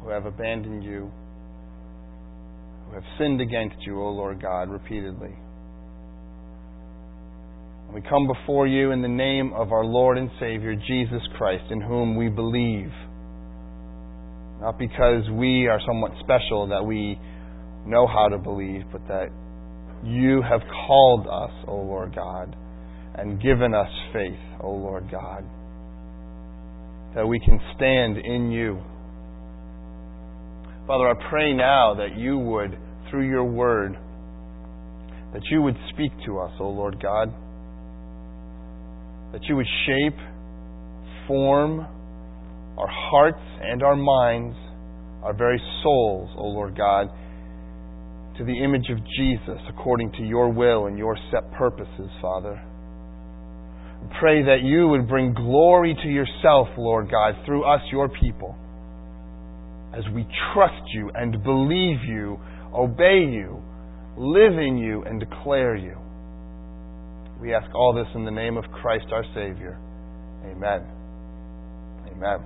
who have abandoned you, who have sinned against you, O Lord God, repeatedly. And we come before you in the name of our Lord and Savior, Jesus Christ, in whom we believe. Not because we are somewhat special that we know how to believe, but that you have called us, O Lord God, and given us faith, O Lord God, that we can stand in you. Father, I pray now that you would, through your word, that you would speak to us, O Lord God, that you would shape, form our hearts and our minds, our very souls, O Lord God, to the image of Jesus according to your will and your set purposes, Father. Pray that you would bring glory to yourself, Lord God, through us, your people, as we trust you and believe you, obey you, live in you, and declare you. We ask all this in the name of Christ our Savior. Amen. Amen.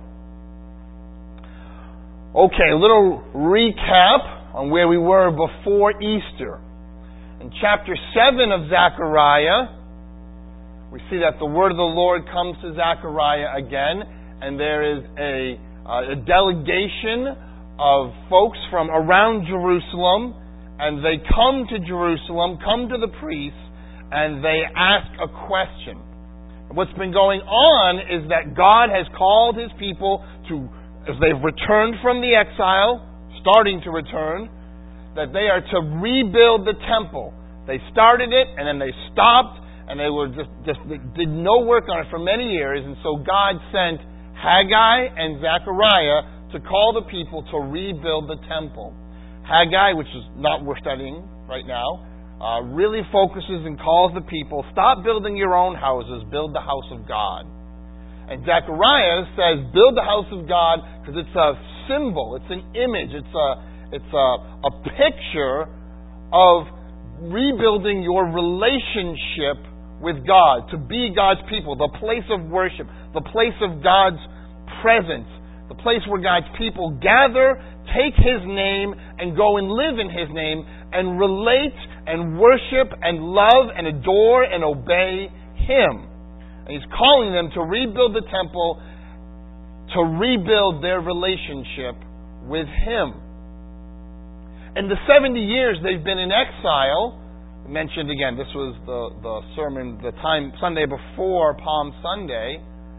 Okay, a little recap on where we were before Easter. In chapter 7 of Zechariah, we see that the word of the Lord comes to Zechariah again, and there is a delegation of folks from around Jerusalem, and they come to Jerusalem, come to the priests, and they ask a question. What's been going on is that God has called His people to, as they've returned from the exile, starting to return, that they are to rebuild the temple. They started it, and then they stopped, and they were just they did no work on it for many years, and so God sent Haggai and Zechariah to call the people to rebuild the temple. Haggai, which is not worth studying right now, really focuses and calls the people, stop building your own houses, build the house of God. And Zechariah says, build the house of God because it's a symbol, it's an image, it's a picture of rebuilding your relationship with God, to be God's people, the place of worship, the place of God's presence, the place where God's people gather, take His name, and go and live in His name, and relate and worship and love and adore and obey Him. And He's calling them to rebuild the temple, to rebuild their relationship with Him. In the 70 years they've been in exile, mentioned again, this was the sermon, the time Sunday before Palm Sunday,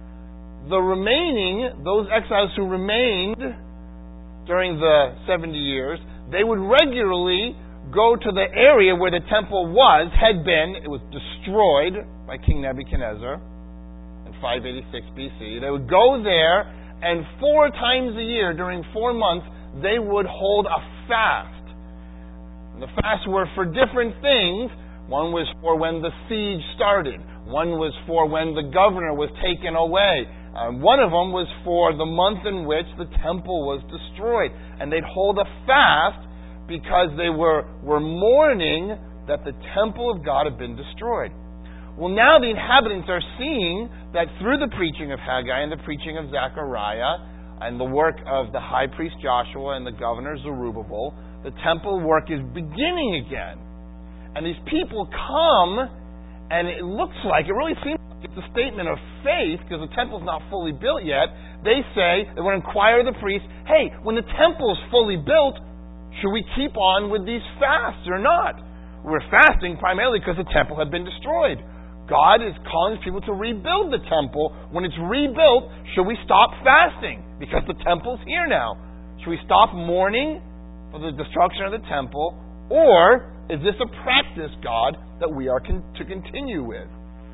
those exiles who remained during the 70 years, they would regularly go to the area where the temple had been. It was destroyed by King Nebuchadnezzar in 586 BC. They would go there, and 4 times a year, during 4 months, they would hold a fast. And the fasts were for different things. One was for when the siege started. One was for when the governor was taken away. One of them was for the month in which the temple was destroyed. And they'd hold a fast because they were mourning that the temple of God had been destroyed. Well, now the inhabitants are seeing that through the preaching of Haggai and the preaching of Zechariah and the work of the high priest Joshua and the governor Zerubbabel, the temple work is beginning again. And these people come, and it really seems like it's a statement of faith, because the temple's not fully built yet. They want to inquire of the priest, hey, when the temple's fully built, should we keep on with these fasts or not? We're fasting primarily because the temple had been destroyed. God is calling people to rebuild the temple. When it's rebuilt, should we stop fasting? Because the temple's here now. Should we stop mourning for the destruction of the temple? Or is this a practice, God, that we are to continue with?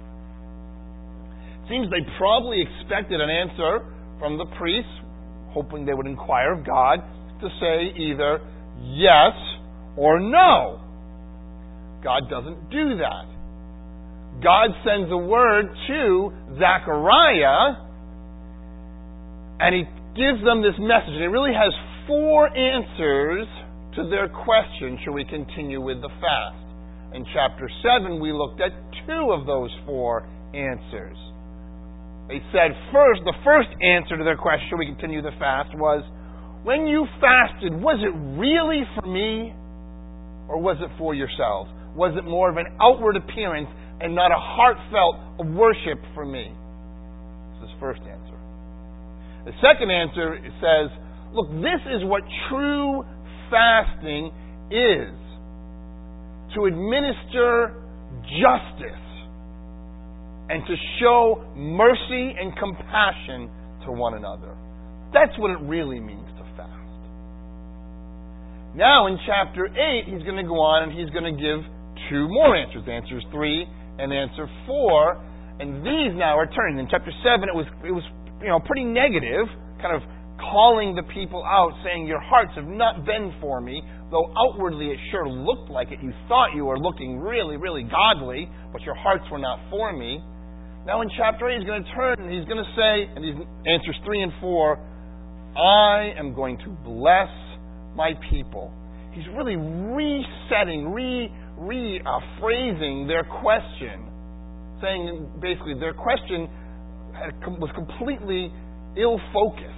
It seems they probably expected an answer from the priests, hoping they would inquire of God, to say either yes or no. God doesn't do that. God sends a word to Zechariah, and He gives them this message. And it really has 4 answers to their question, should we continue with the fast? In chapter 7, we looked at 2 of those 4 answers. They said the first answer to their question, should we continue the fast, was, when you fasted, was it really for me? Or was it for yourselves? Was it more of an outward appearance and not a heartfelt worship for me? This is the first answer. The second answer says, look, this is what true fasting is. To administer justice and to show mercy and compassion to one another. That's what it really means to fast. Now in chapter 8, he's going to go on and he's going to give two more answers. Answers 3 and answer 4. And these now are turning. In chapter 7, it was pretty negative, kind of calling the people out, saying, your hearts have not been for me, though outwardly it sure looked like it. You thought you were looking really, really godly, but your hearts were not for me. Now in chapter 8, he's going to turn and he's going to say, and these answers 3 and 4, I am going to bless my people. He's really resetting, rephrasing their question, saying basically their question was completely ill-focused.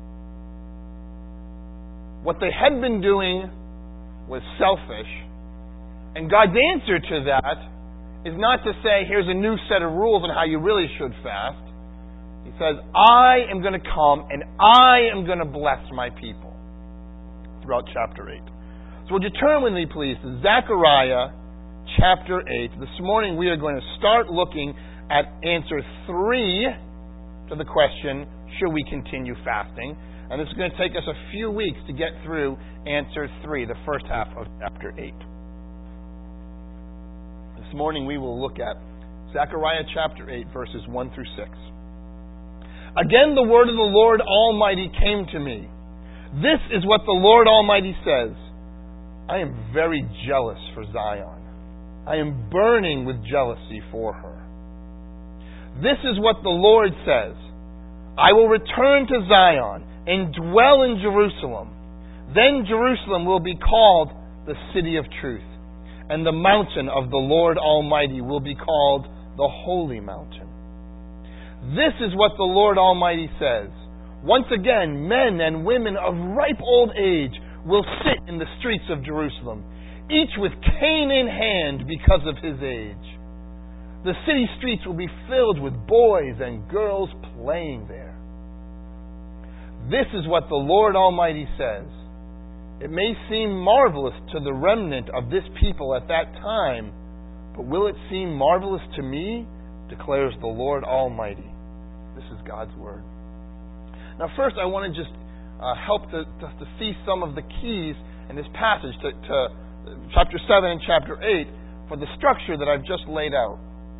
What they had been doing was selfish, and God's answer to that is not to say, here's a new set of rules on how you really should fast. He says, I am going to come and I am going to bless my people throughout chapter 8. So would you turn with me, please, to Zechariah chapter 8. This morning we are going to start looking at answer 3 to the question, should we continue fasting? And this is going to take us a few weeks to get through answer 3, the first half of chapter 8. This morning we will look at Zechariah chapter 8, verses 1 through 6. Again the word of the Lord Almighty came to me. This is what the Lord Almighty says. I am very jealous for Zion. I am burning with jealousy for her. This is what the Lord says. I will return to Zion and dwell in Jerusalem. Then Jerusalem will be called the city of truth, and the mountain of the Lord Almighty will be called the holy mountain. This is what the Lord Almighty says. Once again, men and women of ripe old age will sit in the streets of Jerusalem, each with cane in hand because of his age. The city streets will be filled with boys and girls playing there. This is what the Lord Almighty says. It may seem marvelous to the remnant of this people at that time, but will it seem marvelous to me? Declares the Lord Almighty. This is God's Word. Now first I want to just help to see some of the keys in this passage to chapter 7 and chapter 8 for the structure that I've just laid out.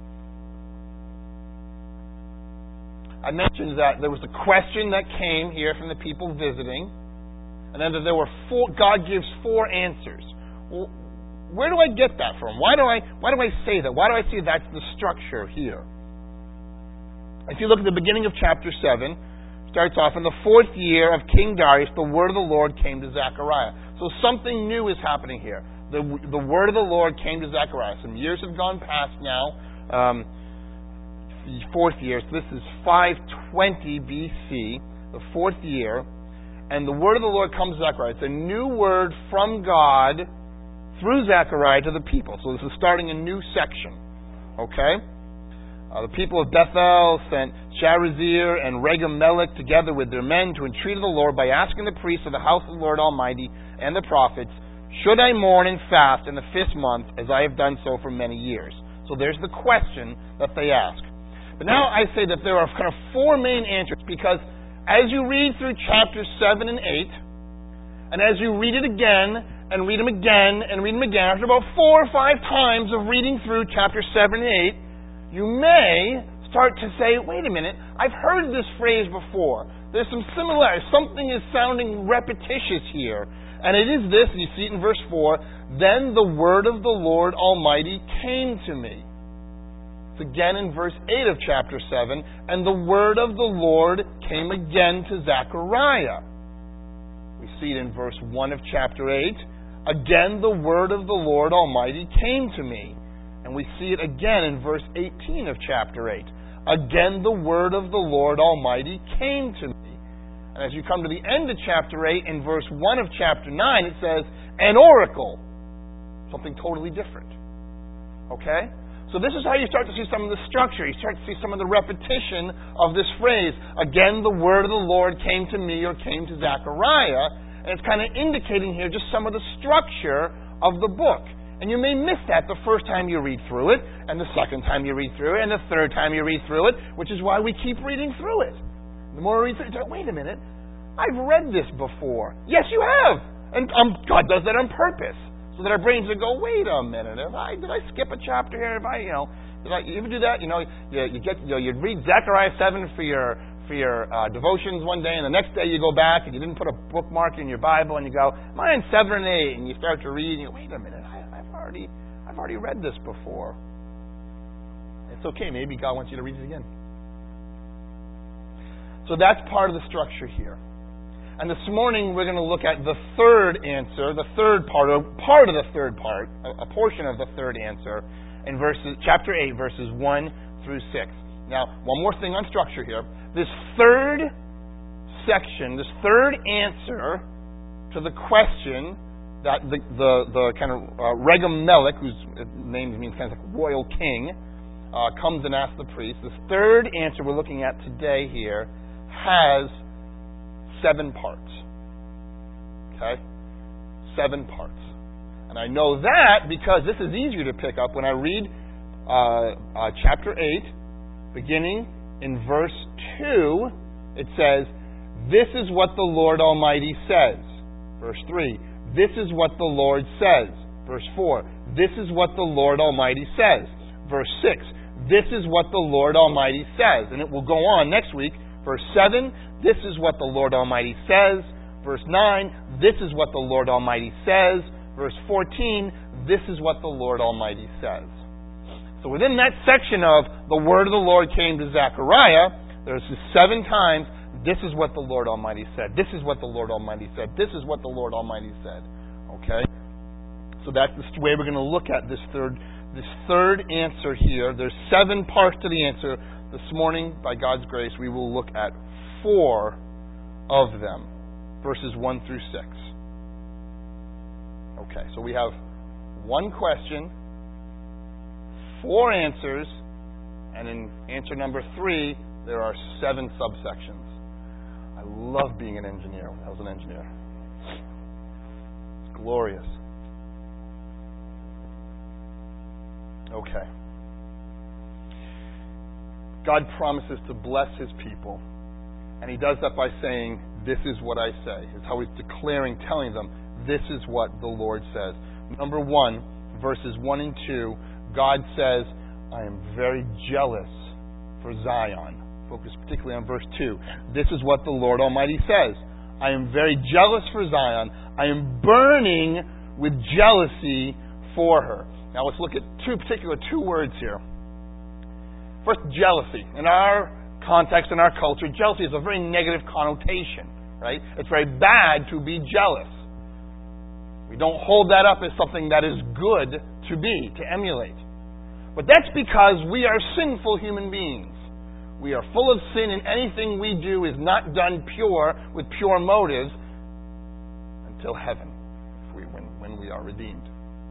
I mentioned that there was a question that came here from the people visiting, and then that there were God gives 4 answers. Well, where do I get that from? Why do I say that? Why do I say that's the structure here? If you look at the beginning of chapter 7, it starts off, in the 4th year of King Darius, the word of the Lord came to Zechariah. So something new is happening here. The word of the Lord came to Zechariah. Some years have gone past now. 4th year. So this is 520 BC, the 4th year. And the word of the Lord comes to Zechariah. It's a new word from God through Zechariah to the people. So this is starting a new section. Okay? The people of Bethel sent Sharezer and Regem-Melech together with their men to entreat of the Lord by asking the priests of the house of the Lord Almighty and the prophets, should I mourn and fast in the 5th month as I have done so for many years? So there's the question that they ask. But now I say that there are kind of 4 main answers, because as you read through chapters 7 and 8, and as you read it again, and read them again, and read them again, after about 4 or 5 times of reading through chapters 7 and 8, you may start to say, wait a minute, I've heard this phrase before. There's some similarities. Something is sounding repetitious here. And it is this, and you see it in verse 4, then the word of the Lord Almighty came to me. Again in verse 8 of chapter 7, and the word of the Lord came again to Zechariah. We see it in verse 1 of chapter 8. Again the word of the Lord Almighty came to me. And we see it again in verse 18 of chapter 8. Again the word of the Lord Almighty came to me. And as you come to the end of chapter 8, in verse 1 of chapter 9, it says, an oracle. Something totally different. Okay? So this is how you start to see some of the structure. You start to see some of the repetition of this phrase. Again, the word of the Lord came to me, or came to Zechariah. And it's kind of indicating here just some of the structure of the book. And you may miss that the first time you read through it, and the second time you read through it, and the third time you read through it, which is why we keep reading through it. The more we read through it, wait a minute, I've read this before. Yes, you have. And God does that on purpose. So that our brains would go, wait a minute, did I skip a chapter here? Did I ever do that? You'd read Zechariah 7 for your devotions one day, and the next day you go back and you didn't put a bookmark in your Bible, and you go, am I in 7 and 8? And you start to read, and you go, wait a minute, I've already read this before. It's okay, maybe God wants you to read it again. So that's part of the structure here. And this morning we're going to look at the third answer, the third part, or part of the third part, a portion of the third answer, in chapter 8, verses 1 through 6. Now, one more thing on structure here. This third section, this third answer to the question that the kind of Regem Melech, whose name means kind of like royal king, comes and asks the priest. This third answer we're looking at today here has 7 parts. Okay? 7 parts. And I know that because this is easier to pick up when I read chapter 8, beginning in verse 2, it says, this is what the Lord Almighty says. Verse 3, this is what the Lord says. Verse 4, this is what the Lord Almighty says. Verse 6, this is what the Lord Almighty says. And it will go on next week. Verse 7, this is what the Lord Almighty says. Verse 9, this is what the Lord Almighty says. Verse 14, this is what the Lord Almighty says. So within that section of the word of the Lord came to Zechariah, there's 7 times, this is what the Lord Almighty said. This is what the Lord Almighty said. This is what the Lord Almighty said. Okay? So that's the way we're going to look at this third answer here. There's 7 parts to the answer. This morning, by God's grace, we will look at 4 of them, verses 1 through 6. Okay, so we have 1 question, 4 answers, and in answer number 3, there are 7 subsections. I love being an engineer. I was an engineer. It's glorious. Okay. God promises to bless His people. And He does that by saying, this is what I say. It's how He's declaring, telling them, this is what the Lord says. Number 1, verses 1 and 2, God says, I am very jealous for Zion. Focus particularly on verse 2. This is what the Lord Almighty says. I am very jealous for Zion. I am burning with jealousy for her. Now let's look at two words here. First, jealousy. In our context, in our culture, jealousy is a very negative connotation, right? It's very bad to be jealous. We don't hold that up as something that is good to be, to emulate. But that's because we are sinful human beings. We are full of sin, and anything we do is not done pure, with pure motives, until heaven, when we are redeemed.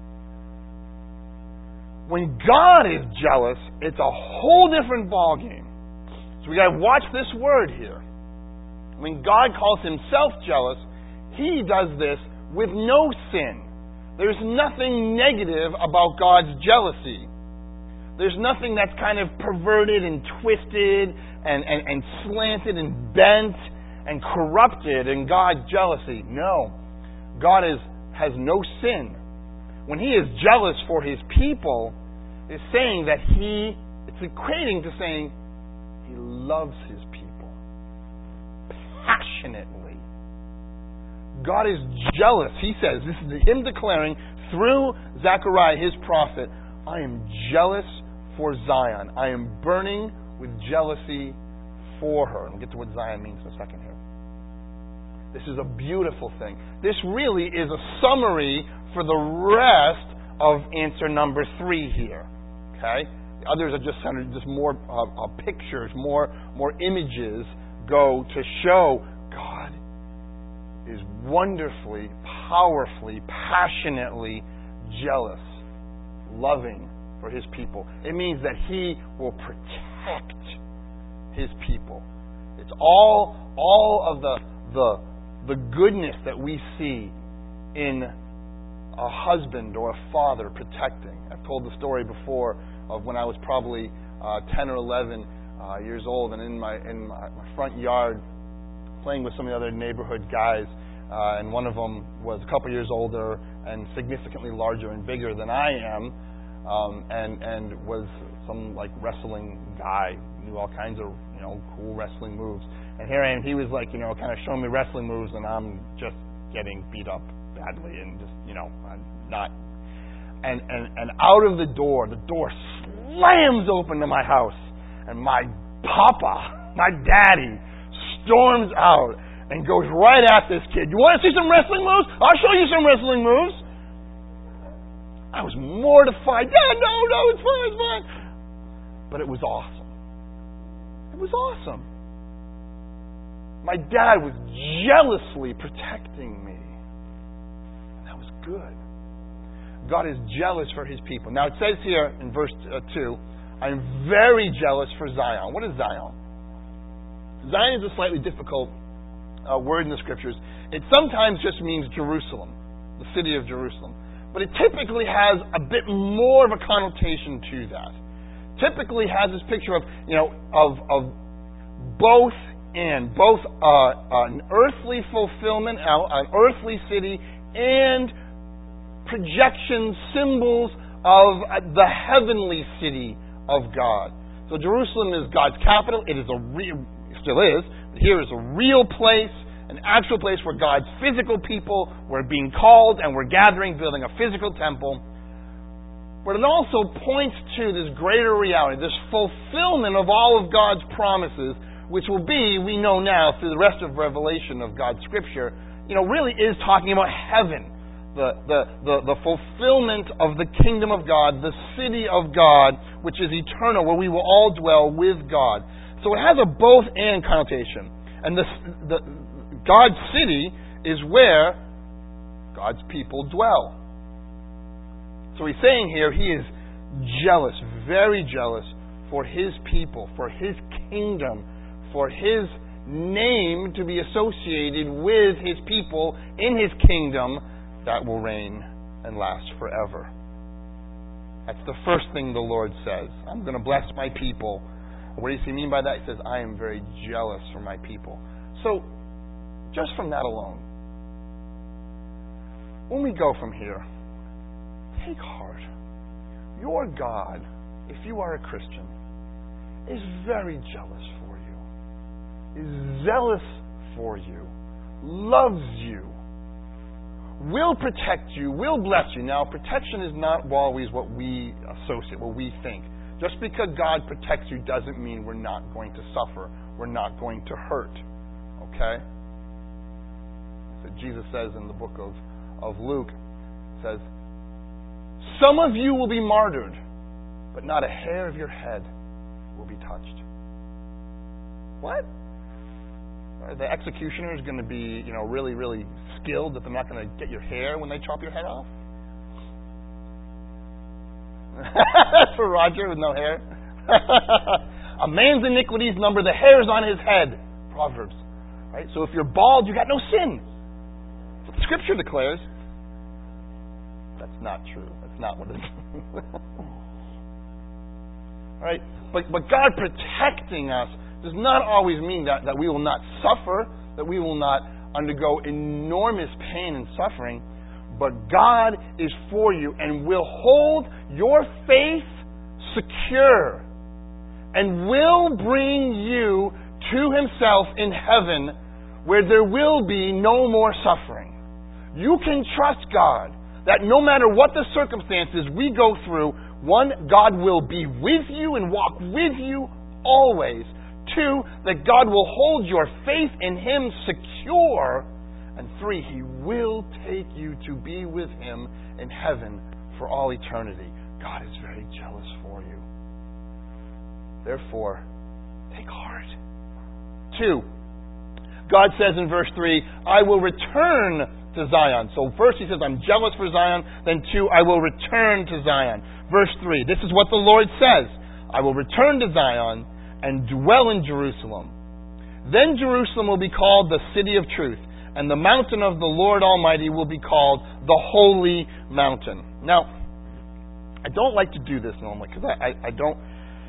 When God is jealous, it's a whole different ballgame. So we got to watch this word here. When God calls Himself jealous, He does this with no sin. There's nothing negative about God's jealousy. There's nothing that's kind of perverted and twisted and slanted and bent and corrupted in God's jealousy. No. God has no sin. When He is jealous for His people, it's saying that it's equating to saying He loves His people passionately. God is jealous. He says, this is Him declaring through Zechariah, His prophet, I am jealous for Zion. I am burning with jealousy for her. And we'll get to what Zion means in a second here. This is a beautiful thing. This really is a summary for the rest of answer number 3 here. Okay? The others are just more pictures, more images go to show God is wonderfully, powerfully, passionately jealous, loving for His people. It means that He will protect His people. It's all of the goodness that we see in a husband or a father protecting. I've told the story before of when I was probably 10 or 11 years old, and in my front yard, playing with some of the other neighborhood guys, and one of them was a couple years older and significantly larger and bigger than I am, and was some like wrestling guy, knew all kinds of cool wrestling moves. And here I am, he was like kind of showing me wrestling moves, and I'm just getting beat up badly, and just I'm not. And out of the door slams open to my house, and my papa, my daddy, storms out and goes right at this kid. You want to see some wrestling moves? I'll show you some wrestling moves. I was mortified. Yeah, no, it's fine. But it was awesome. It was awesome. My dad was jealously protecting me. And that was good. God is jealous for His people. Now it says here in verse 2, I'm very jealous for Zion. What is Zion? Zion is a slightly difficult word in the Scriptures. It sometimes just means Jerusalem, the city of Jerusalem. But it typically has a bit more of a connotation to that. Typically has this picture of both an earthly fulfillment, an earthly city, and projections, symbols of the heavenly city of God. So Jerusalem is God's capital. It is still is. But here is a real place, an actual place where God's physical people were being called and were gathering, building a physical temple. But it also points to this greater reality, this fulfillment of all of God's promises, which will be, we know now through the rest of Revelation of God's Scripture, really is talking about heaven. The fulfillment of the kingdom of God, the city of God, which is eternal, where we will all dwell with God. So it has a both-and connotation. And God's city is where God's people dwell. So he's saying here he is jealous, very jealous for His people, for His kingdom, for His name to be associated with His people in His kingdom that will reign and last forever. That's the first thing the Lord says. I'm going to bless my people. What does He mean by that? He says, I am very jealous for my people. So, just from that alone, when we go from here, take heart. Your God, if you are a Christian, is very jealous for you, is zealous for you, loves you, will protect you, will bless you. Now, protection is not always what we associate, what we think. Just because God protects you doesn't mean we're not going to suffer. We're not going to hurt. Okay? So Jesus says in the book of Luke, says, some of you will be martyred, but not a hair of your head will be touched. What? The executioner is going to be, really, really skilled that they're not going to get your hair when they chop your head off? That's for Roger with no hair. A man's iniquities number the hairs on his head. Proverbs. Right? So if you're bald, you got no sin. That's what the Scripture declares. That's not true. That's not what it is. Right? But God protecting us does not always mean that we will not suffer, that we will not undergo enormous pain and suffering, but God is for you and will hold your faith secure and will bring you to Himself in heaven where there will be no more suffering. You can trust God that no matter what the circumstances we go through, one, God will be with you and walk with you always. Two, that God will hold your faith in Him secure. And three, He will take you to be with Him in heaven for all eternity. God is very jealous for you. Therefore, take heart. Two, God says in verse 3, I will return to Zion. So first he says, I'm jealous for Zion. Then 2, I will return to Zion. Verse 3, this is what the Lord says. I will return to Zion and dwell in Jerusalem. Then Jerusalem will be called the city of truth, and the mountain of the Lord Almighty will be called the holy mountain. Now, I don't like to do this normally, because I don't...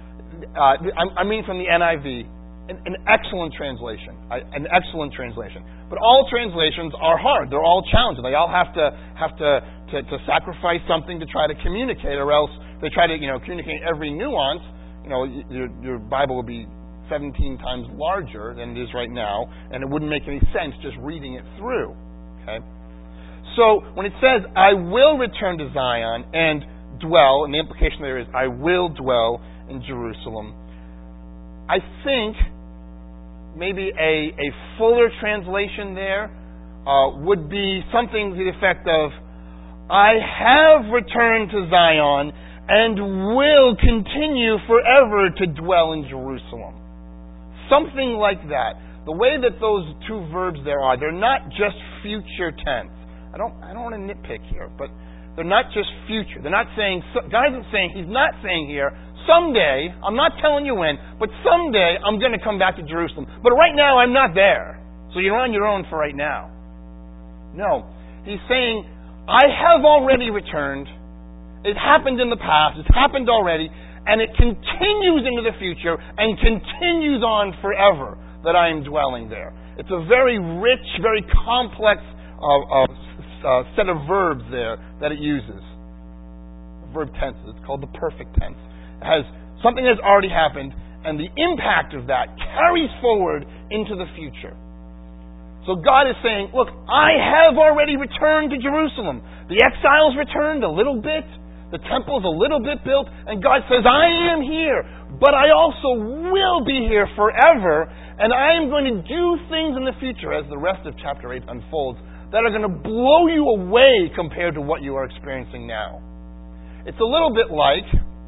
I mean from the NIV, an excellent translation. An excellent translation. But all translations are hard. They're all challenging. They all have to sacrifice something to try to communicate, or else they try to communicate every nuance. Your Bible will be 17 times larger than it is right now, and it wouldn't make any sense just reading it through. Okay? So when it says, I will return to Zion and dwell, and the implication there is, I will dwell in Jerusalem, I think maybe a fuller translation there would be something to the effect of, I have returned to Zion and will continue forever to dwell in Jerusalem. Something like that. The way that those two verbs there are, they're not just future tense. I don't want to nitpick here, but they're not just future. They're not saying, God isn't saying, He's not saying here, someday, I'm not telling you when, but someday I'm going to come back to Jerusalem. But right now I'm not there. So you're on your own for right now. No. He's saying, I have already returned. It happened in the past. It's happened already. And it continues into the future and continues on forever that I am dwelling there. It's a very rich, very complex set of verbs there that it uses. Verb tenses. It's called the perfect tense. It has something that's already happened, and the impact of that carries forward into the future. So God is saying, look, I have already returned to Jerusalem. The exiles returned a little bit. The temple's a little bit built. And God says, I am here. But I also will be here forever. And I am going to do things in the future, as the rest of chapter 8 unfolds, that are going to blow you away compared to what you are experiencing now. It's a little bit like,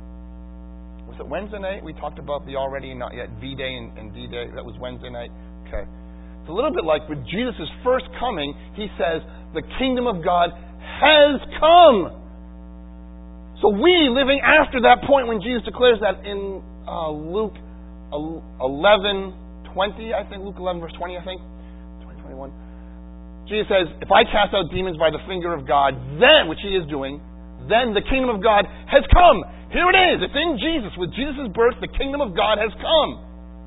was it Wednesday night? We talked about the already not yet V-Day and D-Day. That was Wednesday night? Okay. It's a little bit like with Jesus' first coming, He says, the kingdom of God has come. So we, living after that point when Jesus declares that in Luke 11:20, I think, Luke 11 verse 20, I think, 20, 21, Jesus says, if I cast out demons by the finger of God, then, which He is doing, then the kingdom of God has come. Here it is. It's in Jesus. With Jesus' birth, the kingdom of God has come.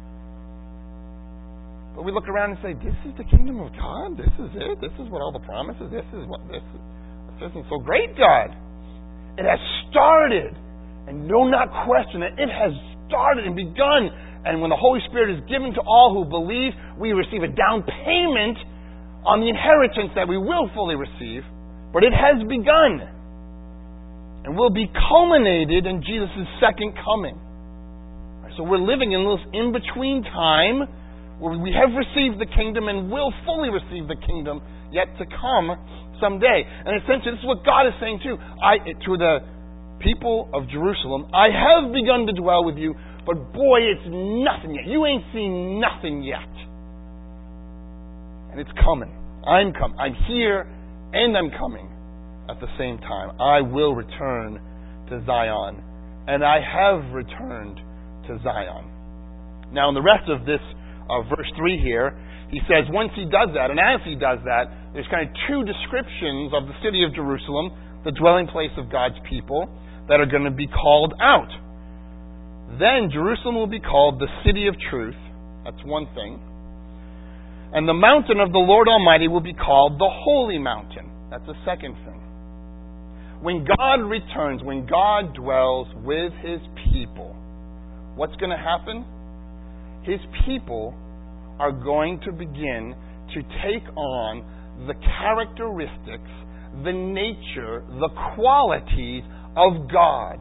But we look around and say, this is the kingdom of God? This is it? This is what all the promises? This isn't so great, God. It has started. And do not question it. It has started and begun. And when the Holy Spirit is given to all who believe, we receive a down payment on the inheritance that we will fully receive. But it has begun. And will be culminated in Jesus' second coming. So we're living in this in-between time where we have received the kingdom and will fully receive the kingdom yet to come someday. And essentially, this is what God is saying too. To the people of Jerusalem, I have begun to dwell with you, but boy, it's nothing yet. You ain't seen nothing yet. And it's coming. I'm coming. I'm here and I'm coming at the same time. I will return to Zion. And I have returned to Zion. Now, in the rest of this verse 3 here, he says once he does that, and as he does that, there's kind of two descriptions of the city of Jerusalem, the dwelling place of God's people, that are going to be called out. Then Jerusalem will be called the city of truth. That's one thing. And the mountain of the Lord Almighty will be called the holy mountain. That's the second thing. When God returns, when God dwells with His people, what's going to happen? His people are going to begin to take on the characteristics, the nature, the qualities of God.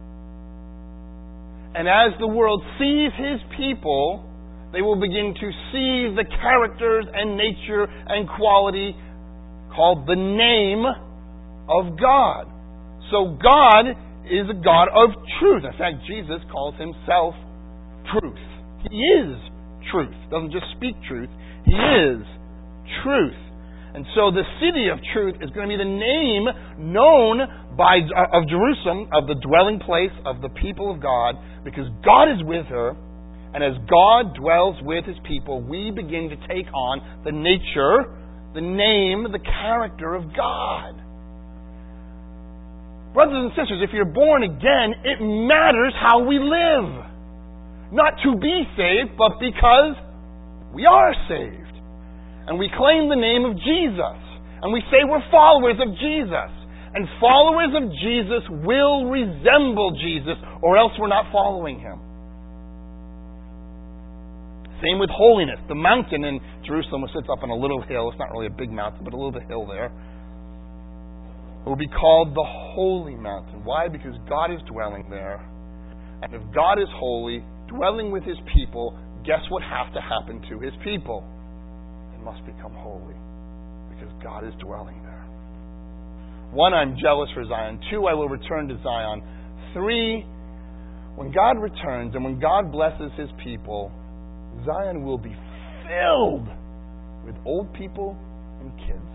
And as the world sees His people, they will begin to see the characters and nature and quality called the name of God. So God is a God of truth. In fact, Jesus calls Himself truth. He is truth. He doesn't just speak truth. He is truth. And so the city of truth is going to be the name known of Jerusalem, of the dwelling place of the people of God, because God is with her. And as God dwells with His people, we begin to take on the nature, the name, the character of God. Brothers and sisters, if you're born again, it matters how we live. Not to be saved, but because we are saved. And we claim the name of Jesus. And we say we're followers of Jesus. And followers of Jesus will resemble Jesus, or else we're not following Him. Same with holiness. The mountain in Jerusalem sits up on a little hill. It's not really a big mountain, but a little bit hill there. It will be called the Holy Mountain. Why? Because God is dwelling there. And if God is holy, dwelling with His people, guess what has to happen to His people? They must become holy. Because God is dwelling there. 1, I'm jealous for Zion. 2, I will return to Zion. 3, when God returns and when God blesses His people, Zion will be filled with old people and kids.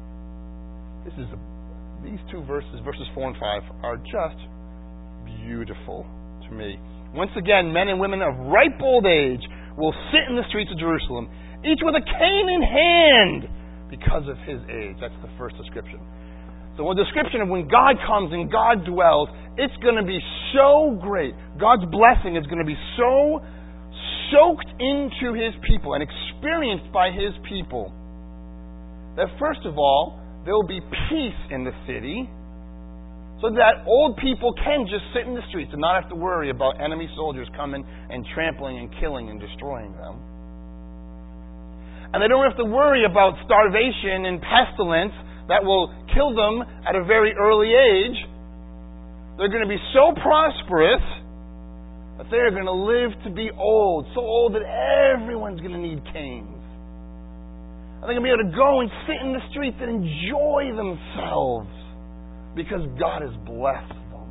These two verses 4 and 5, are just beautiful to me. Once again, men and women of ripe old age will sit in the streets of Jerusalem, each with a cane in hand, because of his age. That's the first description. So a description of when God comes and God dwells, it's going to be so great. God's blessing is going to be so soaked into His people and experienced by His people that first of all, there will be peace in the city so that old people can just sit in the streets and not have to worry about enemy soldiers coming and trampling and killing and destroying them. And they don't have to worry about starvation and pestilence that will kill them at a very early age. They're going to be so prosperous that they're going to live to be old, so old that everyone's going to need canes. And they're going to be able to go and sit in the streets and enjoy themselves because God has blessed them.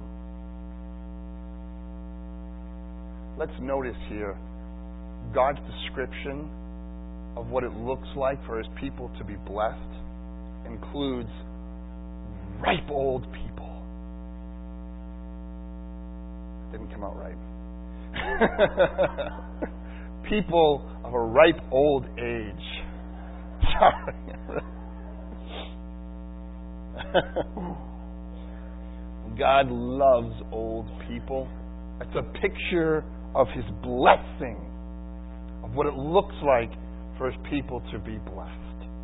Let's notice here God's description of what it looks like for His people to be blessed includes ripe old people. Didn't come out right. People of a ripe old age. Sorry. God loves old people. It's a picture of His blessing, of what it looks like for His people to be blessed.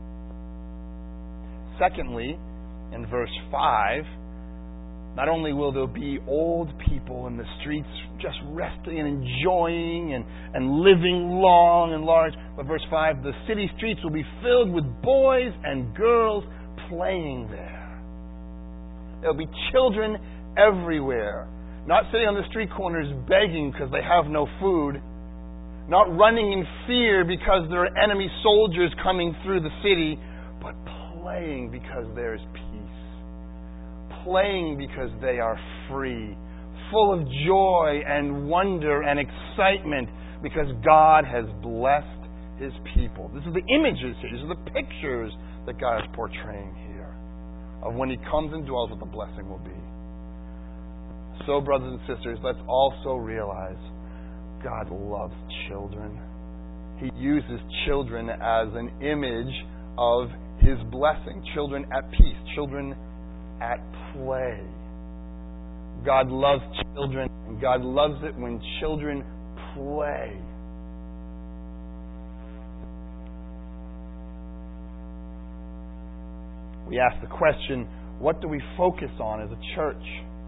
Secondly, in verse 5, not only will there be old people in the streets just resting and enjoying and living long and large, but verse 5, the city streets will be filled with boys and girls playing there. There will be children everywhere, not sitting on the street corners begging because they have no food, not running in fear because there are enemy soldiers coming through the city, but playing because there's peace. Playing because they are free, full of joy and wonder and excitement because God has blessed His people. This is the images here. These are the pictures that God is portraying here of when He comes and dwells, what the blessing will be. So, brothers and sisters, let's also realize God loves children. He uses children as an image of His blessing. Children at peace. Children at play. God loves children, and God loves it when children play. We ask the question, what do we focus on as a church?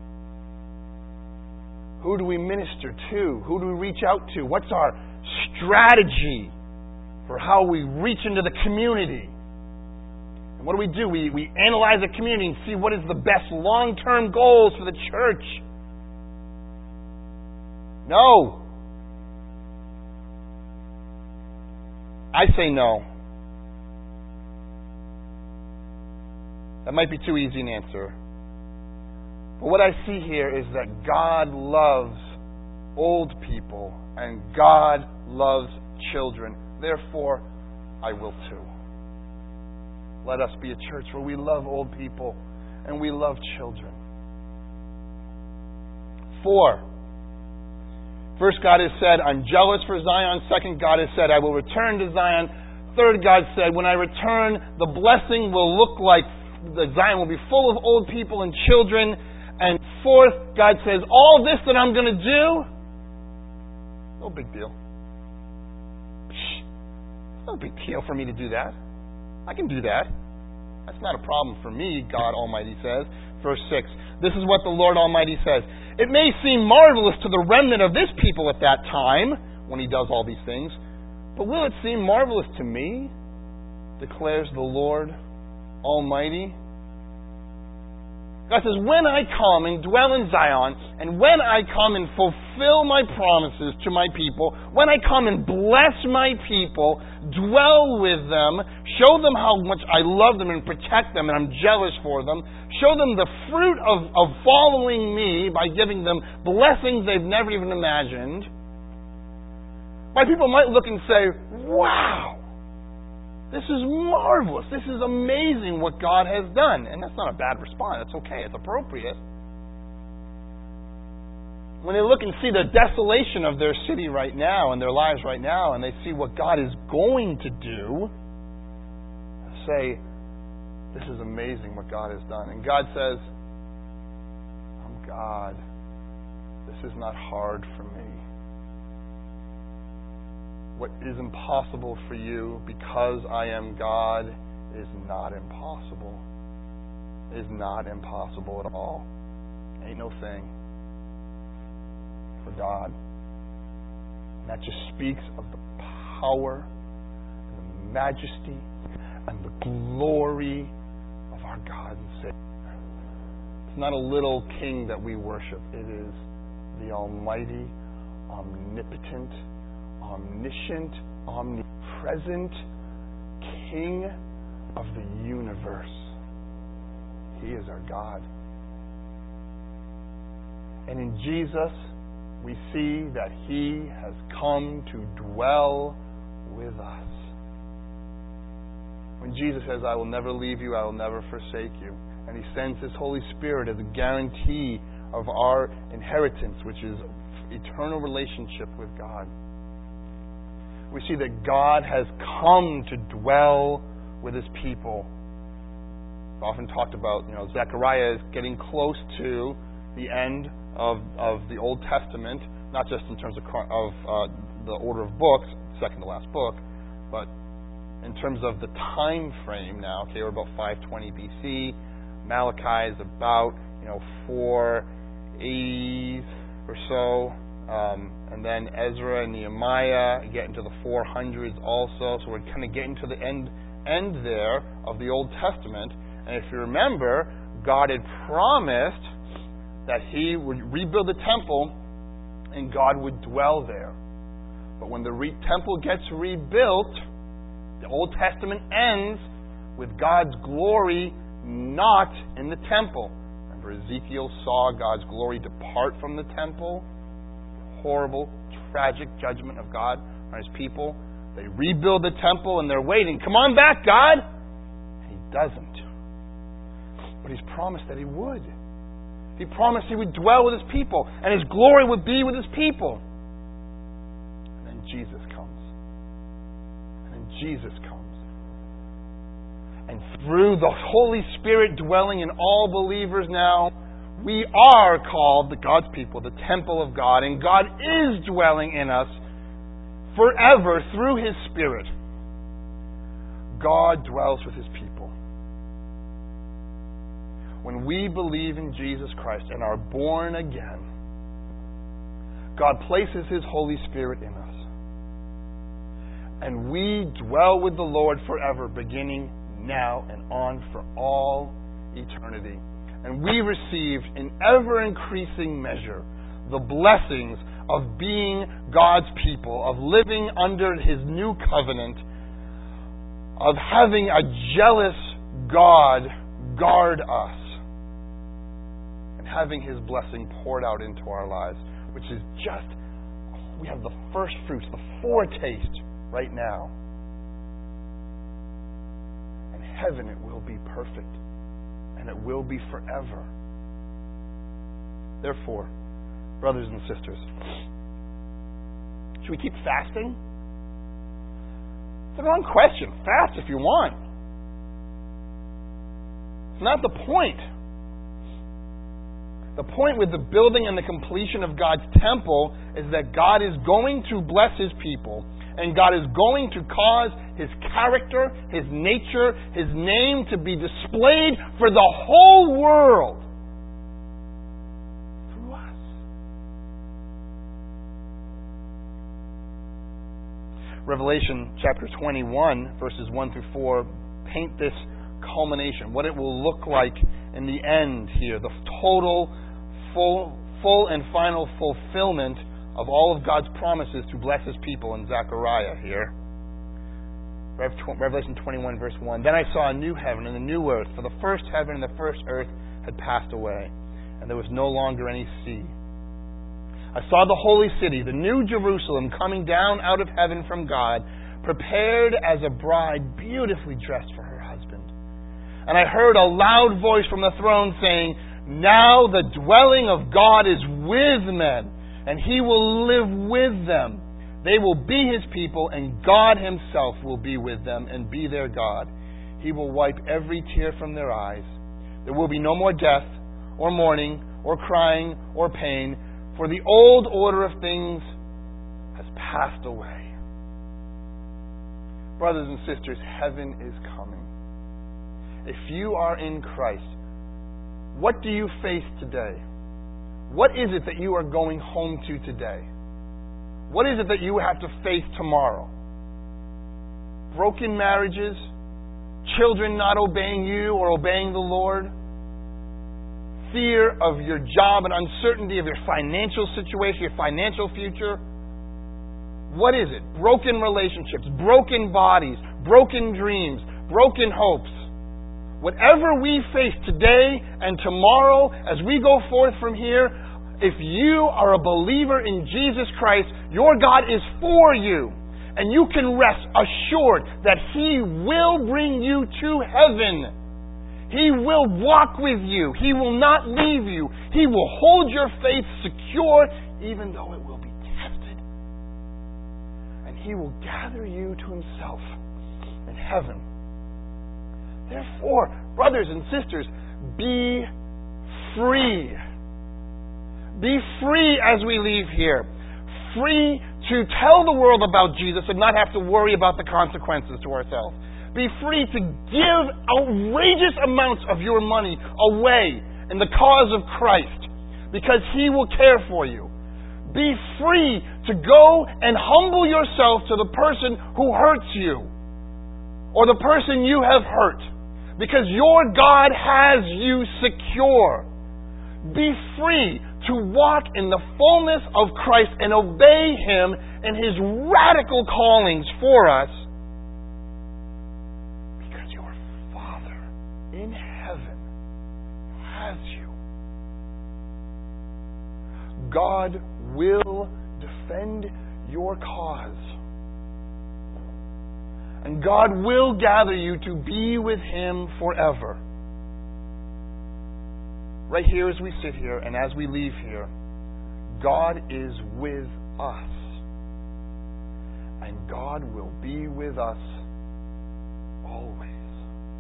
Who do we minister to? Who do we reach out to? What's our strategy for how we reach into the community? And what do? We analyze the community and see what is the best long-term goals for the church. No. I say no. That might be too easy an answer. But what I see here is that God loves old people and God loves children. Therefore, I will too. Let us be a church where we love old people and we love children. 4. First, God has said, I'm jealous for Zion. Second, God has said, I will return to Zion. Third, God said, when I return, the blessing will look like Zion will be full of old people and children. And fourth, God says, all this that I'm going to do, no big deal. No big deal for me to do that. I can do that. That's not a problem for me, God Almighty says. Verse 6, this is what the Lord Almighty says. It may seem marvelous to the remnant of this people at that time, when He does all these things, but will it seem marvelous to me, declares the Lord Almighty? God says, when I come and dwell in Zion, and when I come and fulfill my promises to my people, when I come and bless my people, dwell with them, show them how much I love them and protect them and I'm jealous for them, show them the fruit of following me by giving them blessings they've never even imagined, my people might look and say, wow, this is marvelous. This is amazing what God has done. And that's not a bad response. It's okay. It's appropriate. When they look and see the desolation of their city right now and their lives right now, and they see what God is going to do, say, this is amazing what God has done. And God says, I'm God. This is not hard for me. What is impossible for you because I am God is not impossible. It is not impossible at all. Ain't no thing for God. And that just speaks of the power and the majesty and the glory of our God and Savior. It's not a little king that we worship. It is the almighty, omnipotent, omniscient, omnipresent King of the universe. He is our God. And in Jesus, we see that He has come to dwell with us. When Jesus says, I will never leave you, I will never forsake you, and He sends His Holy Spirit as a guarantee of our inheritance, which is eternal relationship with God, we see that God has come to dwell with His people. I've often talked about, Zechariah is getting close to the end of the Old Testament, not just in terms of the order of books, second to last book, but in terms of the time frame now. Okay, we're about 520 BC. Malachi is about 480 or so. And then Ezra and Nehemiah get into the 400s also. So we're kind of getting to the end there of the Old Testament. And if you remember, God had promised that He would rebuild the temple and God would dwell there. But when the temple gets rebuilt, the Old Testament ends with God's glory not in the temple. Remember, Ezekiel saw God's glory depart from the temple. Horrible, tragic judgment of God on His people. They rebuild the temple and they're waiting. Come on back, God! And He doesn't. But He's promised that He would. He promised He would dwell with His people and His glory would be with His people. And then Jesus comes. And then Jesus comes. And through the Holy Spirit dwelling in all believers now, we are called, the God's people, the temple of God, and God is dwelling in us forever through His Spirit. God dwells with His people. When we believe in Jesus Christ and are born again, God places His Holy Spirit in us. And we dwell with the Lord forever, beginning now and on for all eternity. And we received in ever-increasing measure the blessings of being God's people, of living under His new covenant, of having a jealous God guard us, and having His blessing poured out into our lives, which is we have the first fruits, the foretaste right now heaven it will be perfect, and it will be forever. Therefore, brothers and sisters, should we keep fasting? It's the wrong question. Fast if you want. It's not the point. The point with the building and the completion of God's temple is that God is going to bless His people, and God is going to cause His character, His nature, His name to be displayed for the whole world through us. Revelation chapter 21, verses 1 through 4, paint this culmination, what it will look like in the end here, the total, full and final fulfillment of all of God's promises to bless His people in Zechariah here. Revelation 21 verse 1. Then I saw a new heaven and a new earth, for the first heaven and the first earth had passed away, and there was no longer any sea. I saw the holy city, the new Jerusalem, coming down out of heaven from God, prepared as a bride beautifully dressed for her husband. And I heard a loud voice from the throne saying, now the dwelling of God is with men, and He will live with them. They will be His people, and God Himself will be with them and be their God. He will wipe every tear from their eyes. There will be no more death, or mourning, or crying, or pain, for the old order of things has passed away. Brothers and sisters, heaven is coming. If you are in Christ, what do you face today? What is it that you are going home to today? What is it that you have to face tomorrow? Broken marriages? Children not obeying you or obeying the Lord? Fear of your job and uncertainty of your financial situation, your financial future? What is it? Broken relationships, broken bodies, broken dreams, broken hopes. Whatever we face today and tomorrow as we go forth from here, if you are a believer in Jesus Christ, your God is for you. And you can rest assured that He will bring you to heaven. He will walk with you. He will not leave you. He will hold your faith secure even though it will be tested. And He will gather you to Himself in heaven. Therefore, brothers and sisters, be free. Be free as we leave here. Free to tell the world about Jesus and not have to worry about the consequences to ourselves. Be free to give outrageous amounts of your money away in the cause of Christ because He will care for you. Be free to go and humble yourself to the person who hurts you or the person you have hurt. Because your God has you secure. Be free to walk in the fullness of Christ and obey Him in His radical callings for us. Because your Father in heaven has you. God will defend your cause. And God will gather you to be with Him forever. Right here as we sit here and as we leave here, God is with us. And God will be with us always.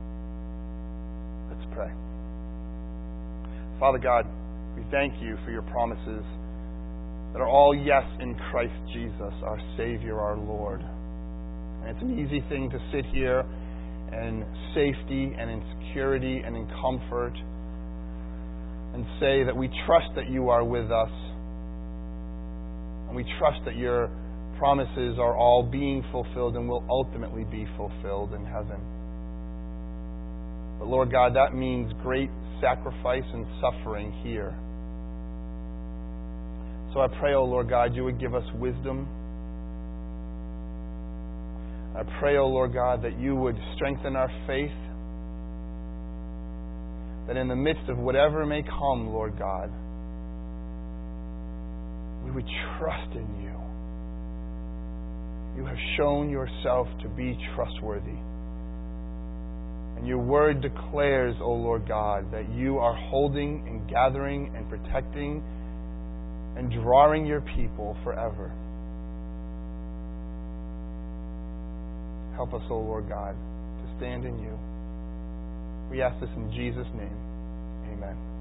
Let's pray. Father God, we thank You for Your promises that are all yes in Christ Jesus, our Savior, our Lord. And it's an easy thing to sit here in safety and in security and in comfort and say that we trust that You are with us. And we trust that Your promises are all being fulfilled and will ultimately be fulfilled in heaven. But Lord God, that means great sacrifice and suffering here. So I pray, O Lord God, You would give us wisdom. I pray, O Lord God, that You would strengthen our faith, that in the midst of whatever may come, Lord God, we would trust in You. You have shown Yourself to be trustworthy. And your word declares, O Lord God, that you are holding and gathering and protecting and drawing your people forever. Help us, O Lord God, to stand in you. We ask this in Jesus' name. Amen.